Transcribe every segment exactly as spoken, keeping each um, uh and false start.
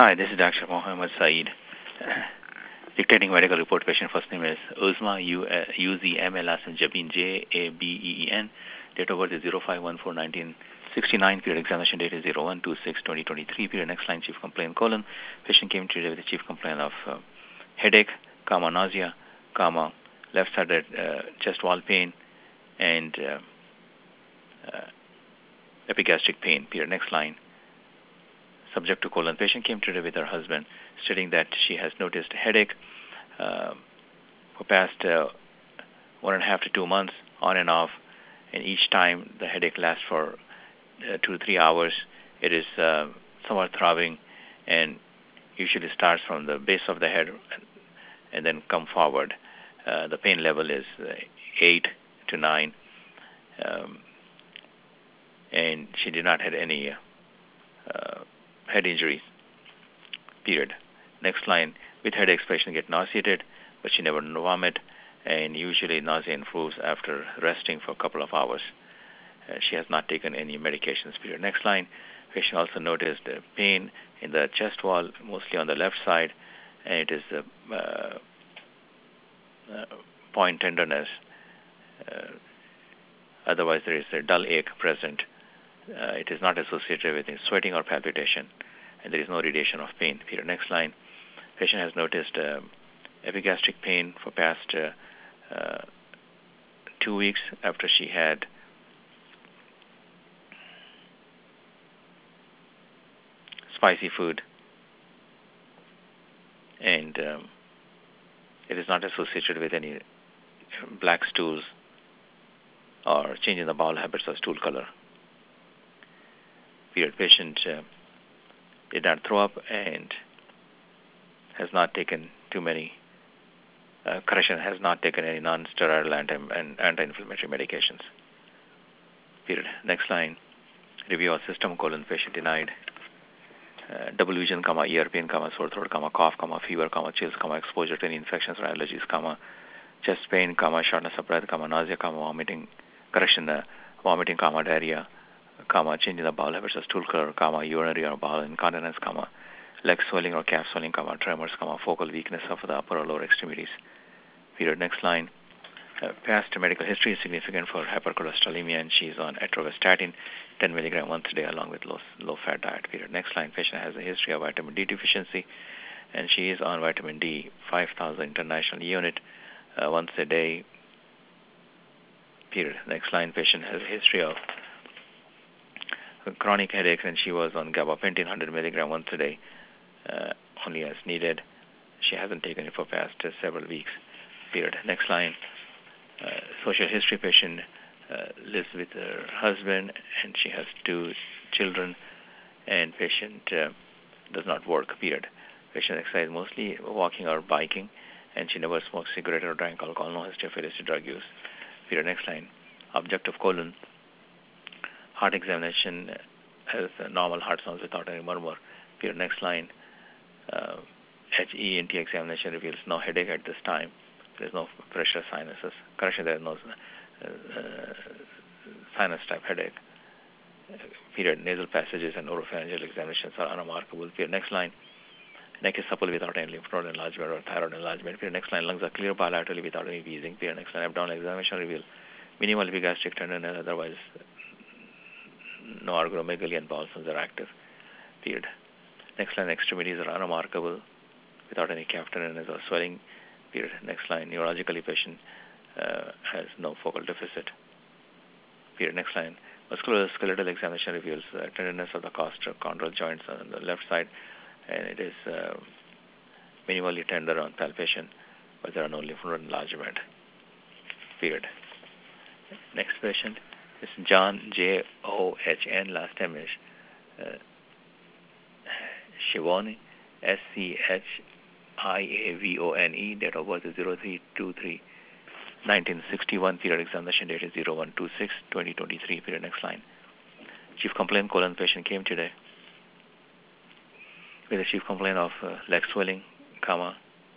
Hi, this is Doctor Mohammed Saeed. Dictating medical report. Patient first name is Uzma, U, uh, U Z M, last name Jabin, J A B E E N. Date of birth is zero five one four nineteen sixty-nine. Period examination date is zero one two six twenty twenty-three. Period next line chief complaint colon. Patient came treated with a chief complaint of uh, headache, comma, nausea, comma, left-sided uh, chest wall pain, and uh, uh, epigastric pain. Period next line. Subject to colon. Patient came treated with her husband, stating that she has noticed headache uh, for past uh, one and a half to two months, on and off, and each time the headache lasts for uh, two to three hours. It is uh, somewhat throbbing, and usually starts from the base of the head and, and then come forward. Uh, the pain level is uh, eight to nine, um, and she did not have any uh, head injuries. Period. Next line. With headaches, patient get nauseated, but she never vomit, and usually nausea improves after resting for a couple of hours. Uh, she has not taken any medications. Period. Next line. Patient also noticed uh, pain in the chest wall, mostly on the left side, and it is uh, uh, uh, point tenderness. Uh, otherwise, there is a dull ache present. Uh, it is not associated with sweating or palpitation, and there is no radiation of pain. Period. Next line. Patient has noticed uh, epigastric pain for past uh, uh, two weeks after she had spicy food, and um, it is not associated with any black stools or change in the bowel habits or stool color. Period. Patient uh, did not throw up and has not taken too many, uh, correction, has not taken any non-steroidal anti- and anti-inflammatory medications. Period. Next line. Review of system, colon, patient denied. Uh, double vision, comma, ear pain, comma, sore throat, comma, cough, comma, fever, comma, chills, comma, exposure to any infections or allergies, comma, chest pain, comma, shortness of breath, comma, nausea, comma, vomiting, correction, uh, vomiting, comma, diarrhea, comma, change in the bowel habits or stool color, comma, urinary or bowel incontinence, comma, leg swelling or calf swelling, comma, tremors, comma, focal weakness of the upper or lower extremities. Period. Next line. Uh, past medical history is significant for hypercholesterolemia, and she is on atorvastatin, ten milligram once a day, along with low, low-fat diet. Period. Next line. Patient has a history of vitamin D deficiency, and she is on vitamin D five thousand international unit uh, once a day. Period. Next line. Patient has a history of chronic headaches, and she was on gabapentin one hundred milligram once a day, uh, only as needed. She hasn't taken it for past uh, several weeks. Period. Next line. Uh, social history. Patient uh, lives with her husband, and she has two children, and patient uh, does not work. Period. Patient exercise mostly walking or biking, and she never smoked cigarette or drank alcohol. No history of illicit drug use. Period. Next line. Objective colon. Heart examination has a normal heart sounds without any murmur. Period. Next line. Uh, H E N T examination reveals no headache at this time. There is no pressure sinuses. Correction, there is no uh, uh, sinus type headache. Uh, period. Nasal passages and oropharyngeal examinations are unremarkable. Period. Next line. Neck is supple without any lymph node enlargement or thyroid enlargement. Period. Next line. Lungs are clear bilaterally without any wheezing. Period. Next line. Abdominal examination reveals minimal epigastric tenderness. Otherwise, no argyromegaly and bowel sounds are active. Period. Next line. Extremities are unremarkable without any calf tenderness or swelling. Period. Next line. Neurologically, patient uh, has no focal deficit. Period. Next line. Musculoskeletal examination reveals uh, tenderness of the costochondral joints on the left side, and it is uh, minimally tender on palpation, but there are no lymph node enlargement. Period. Next patient is John, J O H N, last name is uh, Schivone, S C H I A V O N E, date of birth is zero three two three nineteen sixty-one, period examination date is zero one two six twenty twenty-three, period. Next line. Chief complaint colon patient came today with a chief complaint of uh, leg swelling, comma,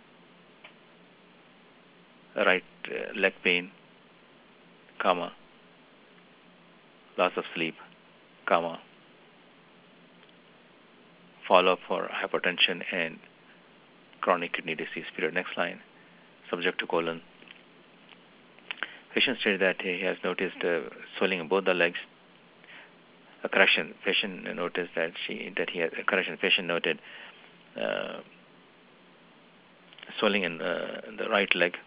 right uh, leg pain, comma, loss of sleep, comma, follow-up for hypertension and chronic kidney disease. Period. Next line. Subject to colon. Patient stated that he has noticed uh, swelling in both the legs. A correction. Patient noticed that she that he had a correction. Patient noted uh, swelling in uh, the right leg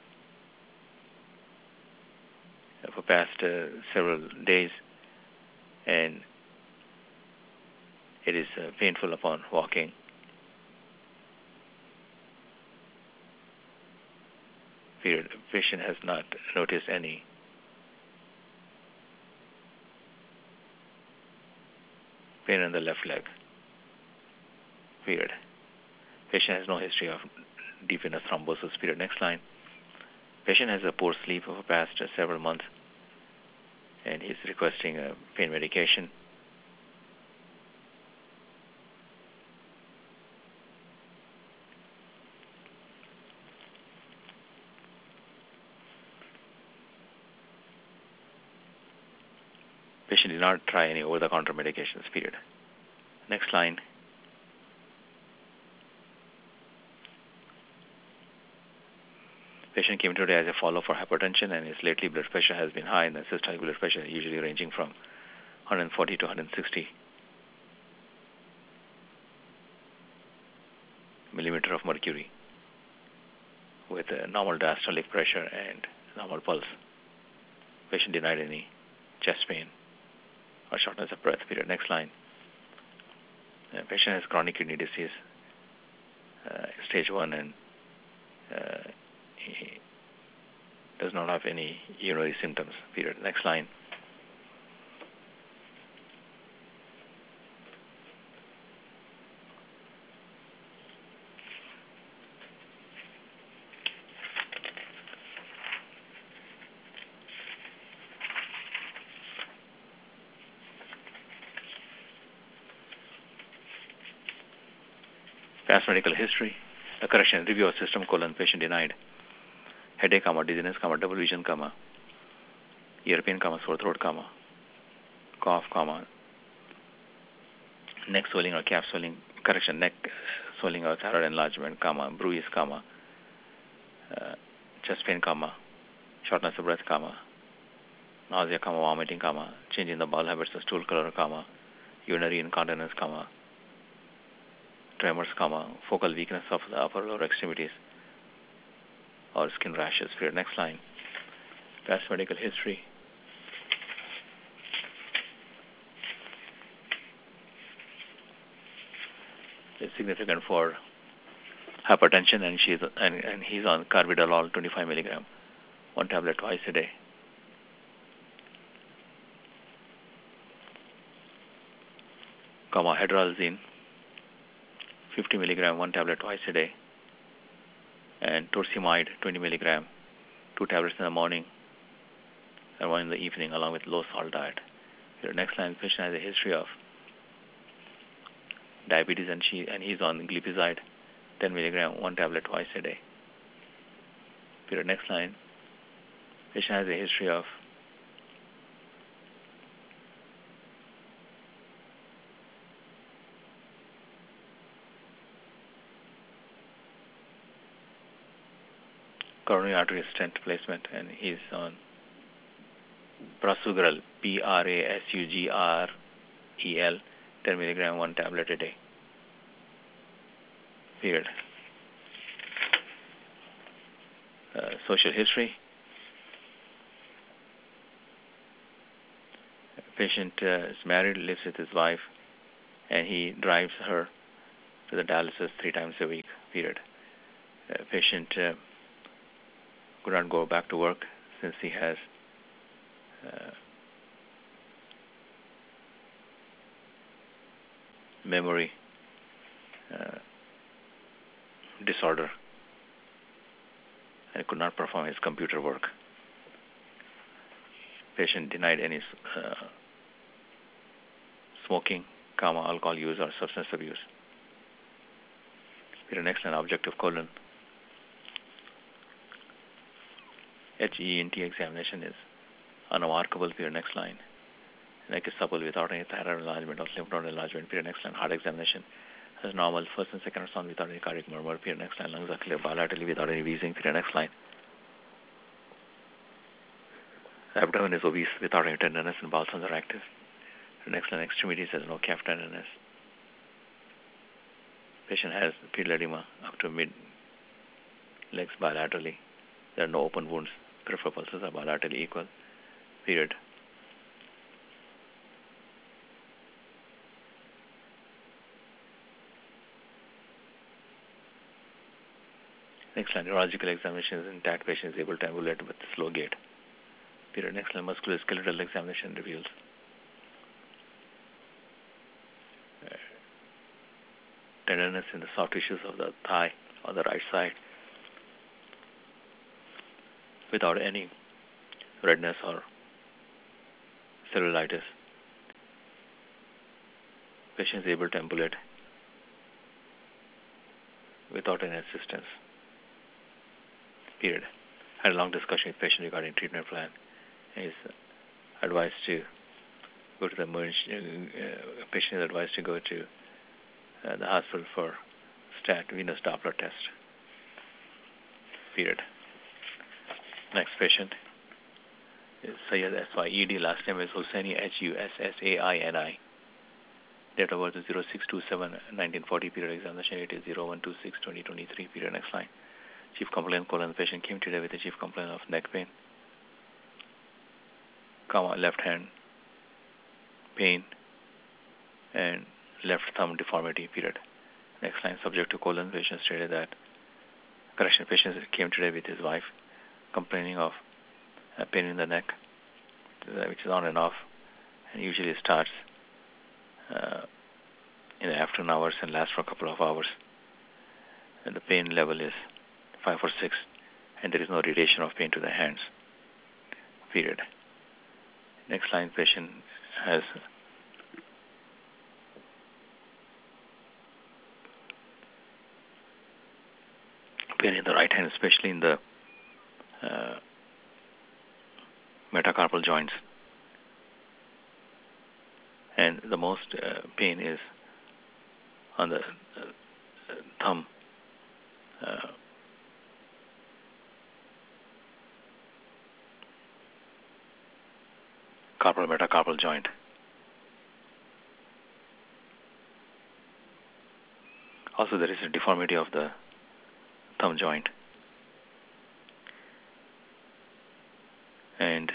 for past uh, several days, and it is uh, painful upon walking. Period. Patient has not noticed any pain in the left leg. Period. Patient has no history of deep venous thrombosis. Period. Next line. Patient has a poor sleep over past uh, several months, and he's requesting a pain medication. Patient did not try any over-the-counter medications. Period. Next line. Patient came today as a follow-up for hypertension, and his lately blood pressure has been high, and the systolic blood pressure usually ranging from one forty to one sixty millimeter of mercury, with a normal diastolic pressure and normal pulse. Patient denied any chest pain or shortness of breath. Period. Next line. The patient has chronic kidney disease, uh, stage one, and uh, he does not have any urinary symptoms. Period. Next line. Past medical history. A correction. Review of system colon. Patient denied headache, comma, dizziness, comma, double vision, comma, ear pain, comma, sore throat, comma, cough, comma, neck swelling or calf swelling. Correction. Neck swelling or thyroid enlargement, comma, bruise, comma, uh, chest pain, comma, shortness of breath, comma, nausea, comma, vomiting, comma, change in the bowel habits of stool color, comma, urinary incontinence, comma, tremors, comma, focal weakness of the upper lower extremities, or skin rashes. Period. Next line. Past medical history. It's significant for hypertension, and she's and, and he's on carvedilol twenty-five milligram, one tablet twice a day. Comma, hydralazine fifty milligram, one tablet twice a day, and torsemide twenty milligram, two tablets in the morning and one in the evening, along with low salt diet. Your next line. Patient has a history of diabetes, and she and he's on glipizide ten milligram, one tablet twice a day. Your next line. Patient has a history of coronary artery stent placement, and he's on prasugrel, P R A S U G R E L, ten milligram, one tablet a day. Period. Uh, social history. Patient uh, is married, lives with his wife, and he drives her to the dialysis three times a week. Period. Uh, patient uh, could not go back to work since he has uh, memory uh, disorder and could not perform his computer work. Patient denied any uh, smoking, comma, alcohol use or substance abuse. Here next an objective colon. H E N T examination is unremarkable. Period. Next line. Neck is supple without any thyroid enlargement or lymph node enlargement. Period. Next line. Heart examination. as normal. First and second ultrasound without any cardiac murmur. Period. Next line. Lungs are clear bilaterally without any wheezing. Period. Next line. Abdomen is obese without any tenderness and bowel sounds are active. Next line. Extremities has no calf tenderness. Patient has pedal edema up to mid legs bilaterally. There are no open wounds. Peripheral pulses are bilaterally equal. Period. Next line. Neurological examination is intact. Patient is able to ambulate with slow gait. Period. Next line. Musculoskeletal examination reveals uh, tenderness in the soft tissues of the thigh on the right side without any redness or cellulitis. Patient is able to ambulate without any assistance. Period. Had a long discussion with patient regarding treatment plan. He is advised to go to the emergency. Uh, patient is advised to go to uh, the hospital for stat venous Doppler test. Period. Next patient is Syed S Y E D. Last name is Hussaini H U S S A I N I. Date of birth is zero six two seven nineteen forty. Period. Examination date is zero one two six twenty twenty-three. Period. Next line. Chief complaint colon. The patient came today with a chief complaint of neck pain, comma, left hand pain, and left thumb deformity. Period. Next line. Subject to colon. Patient stated that correction. Patient came today with his wife, complaining of uh, pain in the neck, which is on and off, and usually starts uh, in the afternoon hours and lasts for a couple of hours. And the pain level is five or six, and there is no radiation of pain to the hands. Period. Next line. Patient has pain in the right hand, especially in the uh, metacarpal joints, and the most uh, pain is on the uh, thumb uh, carpal metacarpal joint. Also, there is a deformity of the thumb joint, and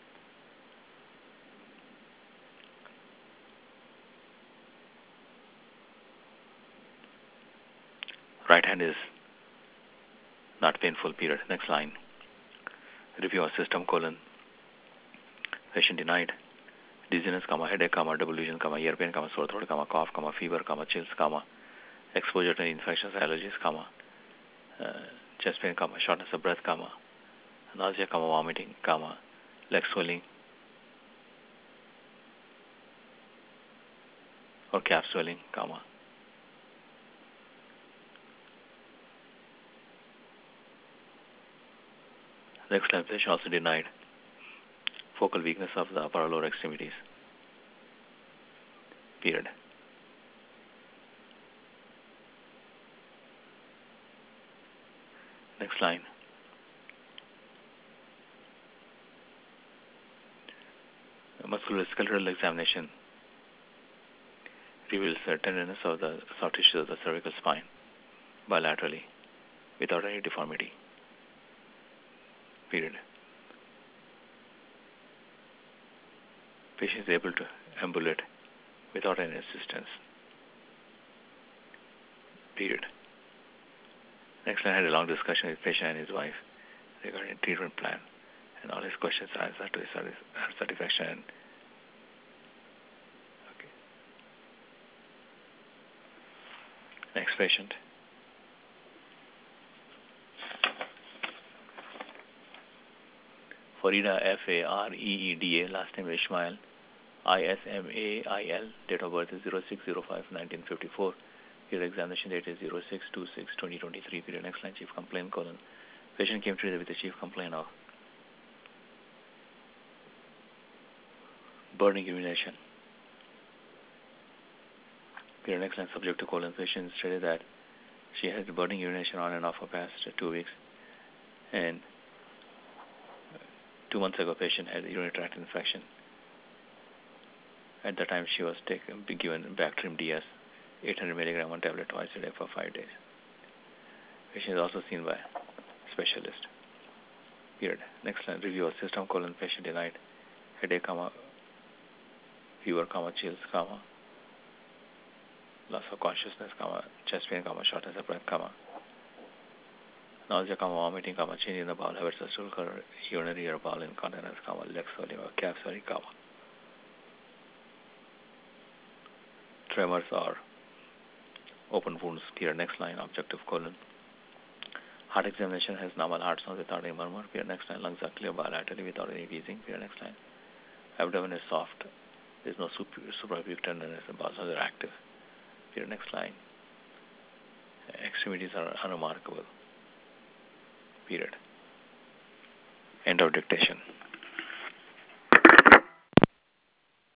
right hand is not painful. Period. Next line. Review of system colon. Patient denied dizziness, comma, headache, comma, double vision, comma, ear pain, comma, sore throat, comma, cough, comma, fever, comma, chills, comma, exposure to infections, allergies, comma, uh, chest pain, comma, shortness of breath, comma, nausea, comma, vomiting, comma, leg swelling or calf swelling, comma. Next line. Patient also denied focal weakness of the upper or lower extremities. Period. Next line. A musculoskeletal examination reveals the tenderness of the soft tissue of the cervical spine bilaterally without any deformity. Period. Patient is able to ambulate without any assistance. Period. Next line. I had a long discussion with patient and his wife regarding treatment plan, and all his questions are answered to his satisfaction. Okay. Next patient. Farida, F A R E E D A, last name Ismail, I S M A I L, date of birth is zero six zero five nineteen fifty-four. Your examination date is zero six two six twenty twenty-three. Period. Next line. Chief complaint colon. Patient came today with a chief complaint of burning urination, Period. Next line, subject to colon patient stated that she had burning urination on and off for past two weeks, and two months ago, patient had urinary tract infection. At that time, she was taken, given Bactrim D S, eight hundred milligram one tablet twice a day for five days. Patient is also seen by specialist. Period. Next line, review of system colon patient denied headache, comma, fever, comma, chills, comma, loss of consciousness, comma, chest pain, comma, shortness of breath, comma, nausea, comma, vomiting, comma, change in the bowel habits of stool color, urinary or bowel incontinence, comma, legs swelling or calves swelling, comma, tremors or open wounds. Period. Next line, objective colon. Heart examination has normal heart sounds without any murmur. Period. Next line, lungs are clear bilaterally without any wheezing. Period. Next line, abdomen is soft. There is no suprapubic tenderness. The bowels are active. Period. Next line, extremities are unremarkable. Period. End of dictation.